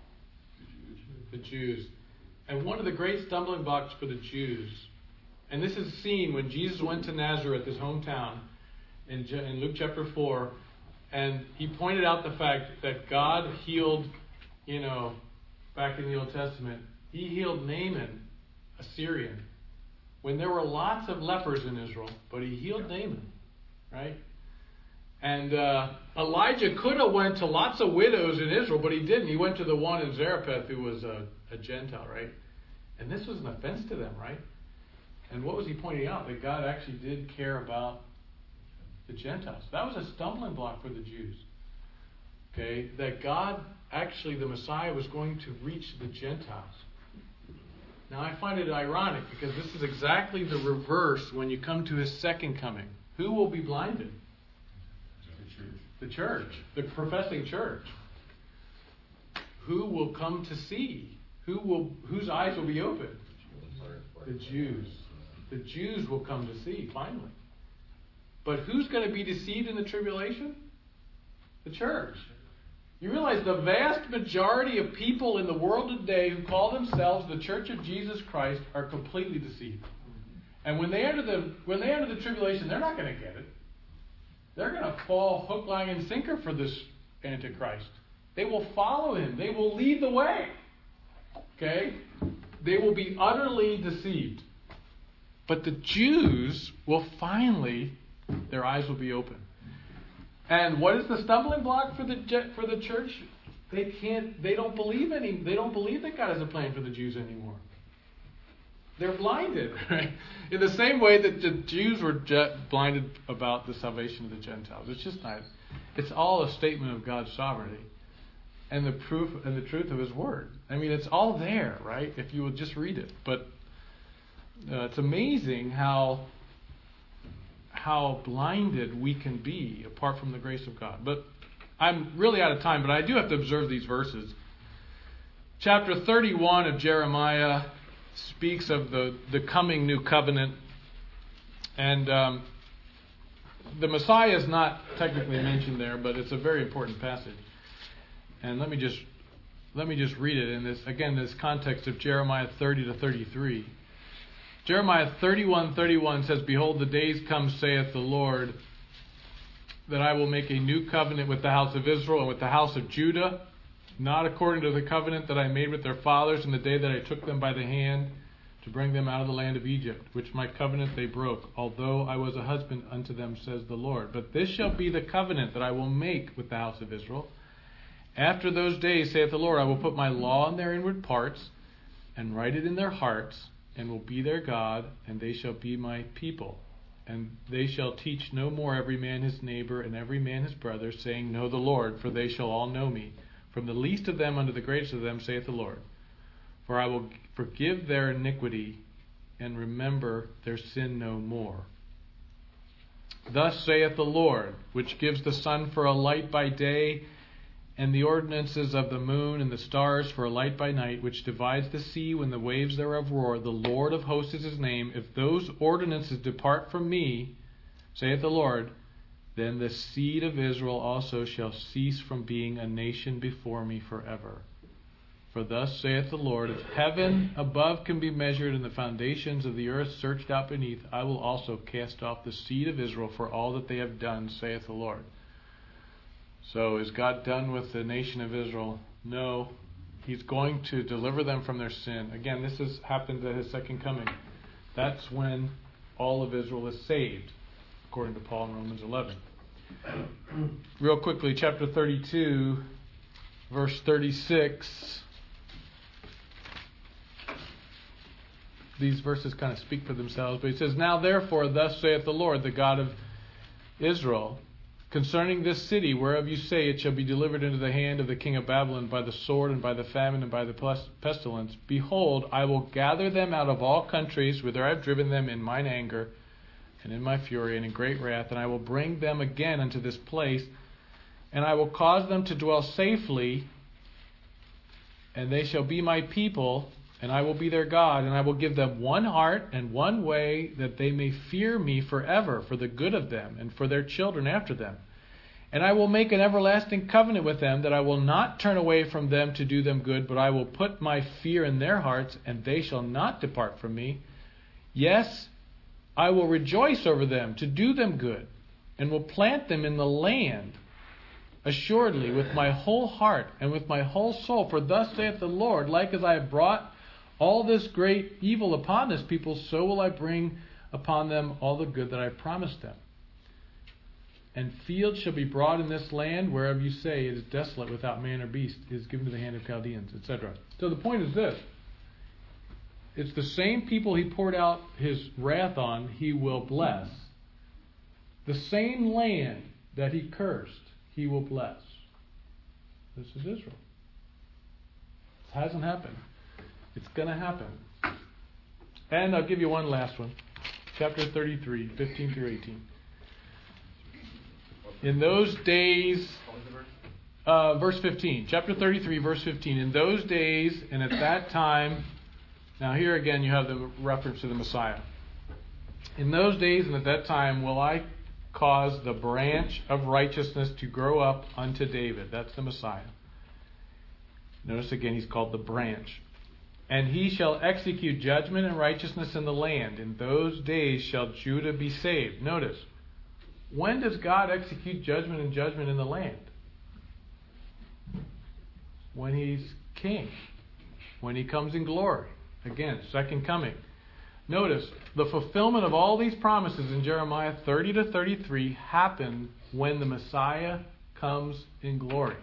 The Jews. And one of the great stumbling blocks for the Jews, and this is seen when Jesus went to Nazareth, his hometown, in, in Luke chapter four, and he pointed out the fact that God healed, you know, back in the Old Testament, he healed Naaman, a Syrian, when there were lots of lepers in Israel, but he healed Naaman, right? And uh, Elijah could have went to lots of widows in Israel, but he didn't. He went to the one in Zarephath who was a, a Gentile, right? And this was an offense to them, right? And what was he pointing out? That God actually did care about the Gentiles. That was a stumbling block for the Jews. Okay? That God, actually, the Messiah was going to reach the Gentiles. Now, I find it ironic because this is exactly the reverse when you come to his second coming. Who will be blinded? The church, the professing church. Who will come to see? Who will, whose eyes will be opened? The Jews. The Jews will come to see, finally. But who's going to be deceived in the tribulation? The church. You realize the vast majority of people in the world today who call themselves the Church of Jesus Christ are completely deceived. And when they enter the when they enter the tribulation, they're not going to get it. They're going to fall hook, line, and sinker for this Antichrist. They will follow him. They will lead the way. Okay? They will be utterly deceived. But the Jews will finally, their eyes will be open. And what is the stumbling block for the for the church? They can't. They don't believe any. They don't believe that God has a plan for the Jews anymore. They're blinded, right? In the same way that the Jews were blinded about the salvation of the Gentiles. It's just not. It's all a statement of God's sovereignty and the proof and the truth of His Word. I mean, it's all there, right? If you would just read it. But uh, it's amazing how how blinded we can be apart from the grace of God. But I'm really out of time. But I do have to observe these verses. Chapter thirty-one of Jeremiah speaks of the, the coming new covenant. And um, the Messiah is not technically mentioned there, but it's a very important passage. And let me just let me just read it in this, again, this context of Jeremiah thirty to thirty-three. Jeremiah thirty-one thirty-one says, "Behold, the days come, saith the Lord, that I will make a new covenant with the house of Israel and with the house of Judah, not according to the covenant that I made with their fathers in the day that I took them by the hand to bring them out of the land of Egypt, which my covenant they broke, although I was a husband unto them, says the Lord. But this shall be the covenant that I will make with the house of Israel. After those days, saith the Lord, I will put my law in their inward parts, and write it in their hearts, and will be their God, and they shall be my people. And they shall teach no more every man his neighbor, and every man his brother, saying, Know the Lord, for they shall all know me. From the least of them unto the greatest of them, saith the Lord. For I will forgive their iniquity, and remember their sin no more. Thus saith the Lord, which gives the sun for a light by day, and the ordinances of the moon and the stars for a light by night, which divides the sea when the waves thereof roar. The Lord of hosts is his name. If those ordinances depart from me, saith the Lord, then the seed of Israel also shall cease from being a nation before me forever. For thus saith the Lord, if heaven above can be measured and the foundations of the earth searched out beneath, I will also cast off the seed of Israel for all that they have done, saith the Lord. So is God done with the nation of Israel? No. He's going to deliver them from their sin. Again, this has happened at his second coming. That's when all of Israel is saved, according to Paul in Romans eleven. Real quickly, chapter thirty-two, verse thirty-six. These verses kind of speak for themselves, but he says, now therefore, thus saith the Lord, the God of Israel, concerning this city, whereof you say it shall be delivered into the hand of the king of Babylon by the sword and by the famine and by the pestilence, behold, I will gather them out of all countries whither I have driven them in mine anger and in my fury and in great wrath, and I will bring them again unto this place, and I will cause them to dwell safely, and they shall be my people, and I will be their God, and I will give them one heart and one way, that they may fear me forever, for the good of them and for their children after them. And I will make an everlasting covenant with them, that I will not turn away from them to do them good, but I will put my fear in their hearts, and they shall not depart from me. Yes, I will rejoice over them to do them good, and will plant them in the land, assuredly, with my whole heart and with my whole soul. For thus saith the Lord, like as I have brought all this great evil upon this people, so will I bring upon them all the good that I promised them. And fields shall be brought in this land, whereof you say it is desolate without man or beast, it is given to the hand of Chaldeans, et cetera. So the point is this. It's the same people he poured out his wrath on, he will bless. The same land that he cursed, he will bless. This is Israel. It hasn't happened. It's going to happen. And I'll give you one last one. Chapter thirty-three, fifteen through eighteen. In those days, uh, verse fifteen. Chapter thirty-three, verse fifteen. In those days and at that time, now here again you have the reference to the Messiah. In those days and at that time will I cause the branch of righteousness to grow up unto David. That's the Messiah. Notice again he's called the branch. And he shall execute judgment and righteousness in the land. In those days shall Judah be saved. Notice, when does God execute judgment and judgment in the land? When he's king. When he comes in glory. Again, second coming. Notice, the fulfillment of all these promises in Jeremiah thirty to thirty-three happen when the Messiah comes in glory.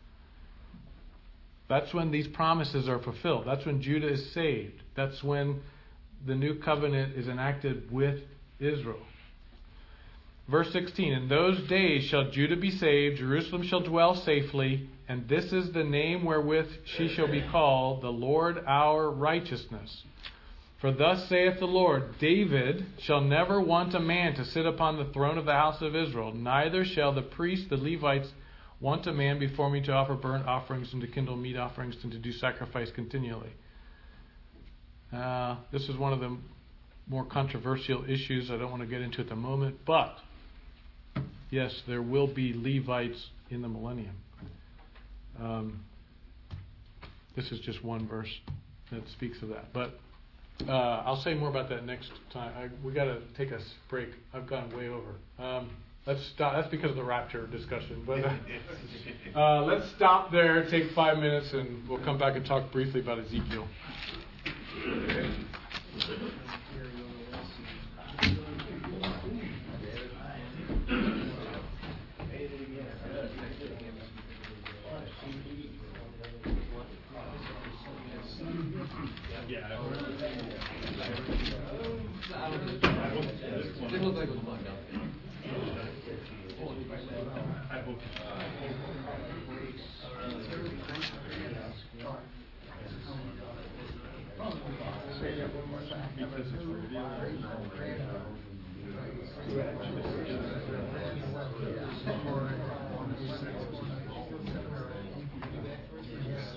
That's when these promises are fulfilled. That's when Judah is saved. That's when the new covenant is enacted with Israel. Verse sixteen, in those days shall Judah be saved, Jerusalem shall dwell safely, and this is the name wherewith she shall be called, the Lord our righteousness. For thus saith the Lord, David shall never want a man to sit upon the throne of the house of Israel, neither shall the priests, the Levites, want a man before me to offer burnt offerings and to kindle meat offerings and to do sacrifice continually. Uh, this is one of the more controversial issues I don't want to get into at the moment, but yes, there will be Levites in the millennium. Um, this is just one verse that speaks of that, but uh, I'll say more about that next time. I, we got to take a break. I've gone way over. Um, Let's stop. That's because of the rapture discussion. But uh, uh, let's stop there, take five minutes, and we'll come back and talk briefly about Ezekiel.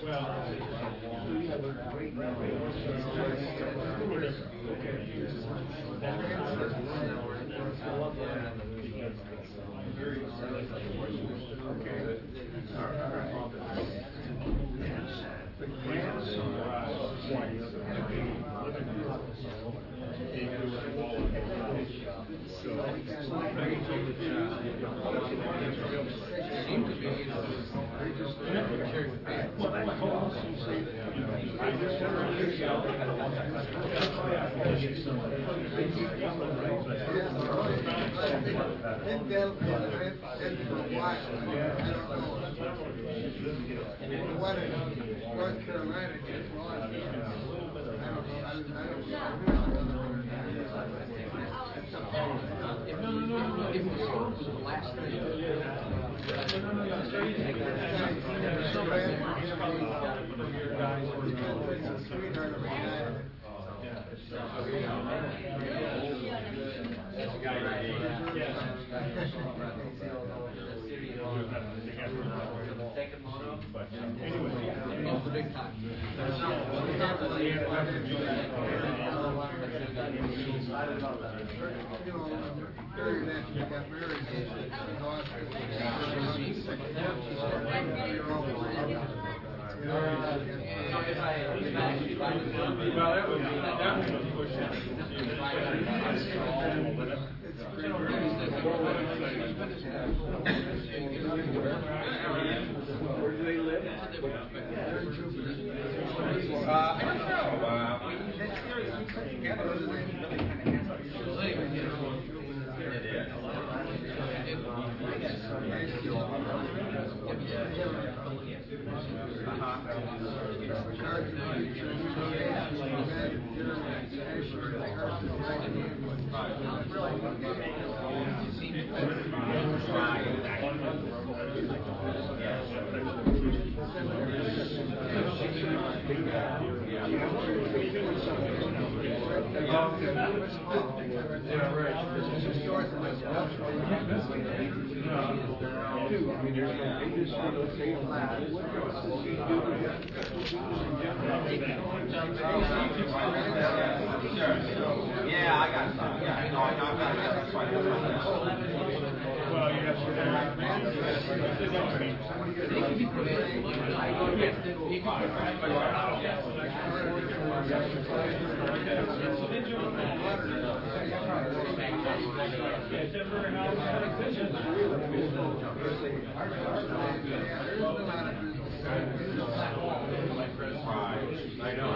What in North Carolina gets lost? I don't know. I don't know. No, no, no, no, no. If the storm was the last thing. So bad. Sweetheart of a guy. Taking photo? It's the big time. You know, married after you got married, you lost it. You're almost Well, that would be, that would be pushing. Where do they live? Uh, I don't know. Uh, we, that series we put together was really kind of handsome. It is. Yeah, I got some. Yeah, no, I got that. That's fine. That's fine. Well, you have I know.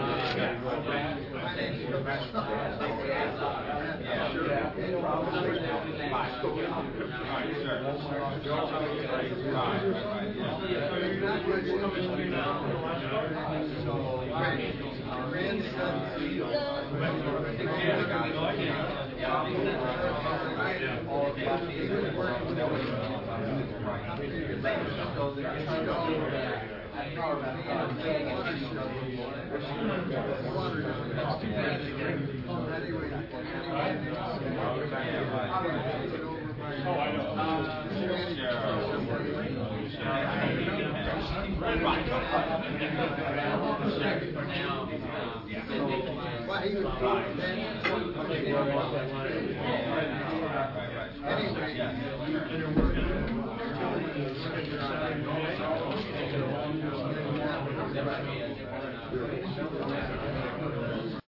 Anyway,